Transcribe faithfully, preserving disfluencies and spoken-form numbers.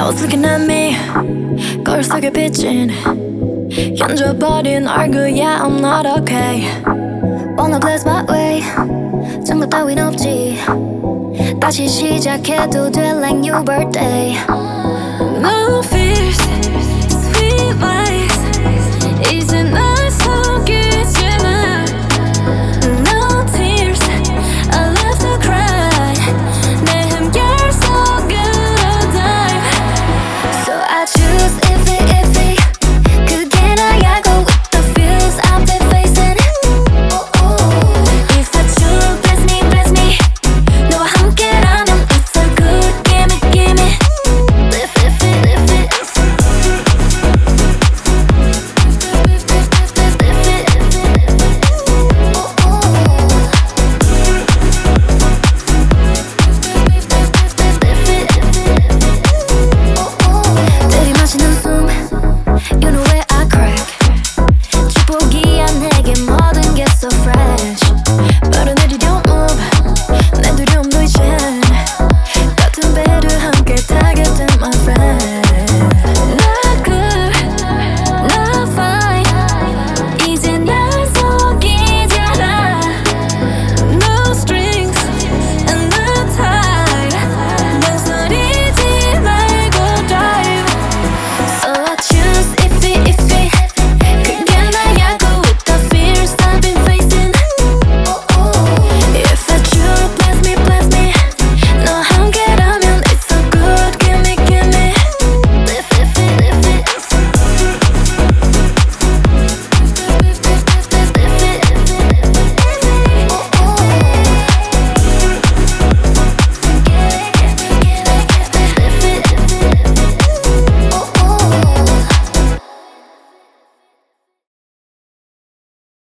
Both looking at me 거울 속에 비친 견뎌버린 얼굴 Yeah I'm not okay. Wanna bless my way 장난 따윈 없지 다시 시작해도 돼 like new birthday. No fears, sweet lies 이제 나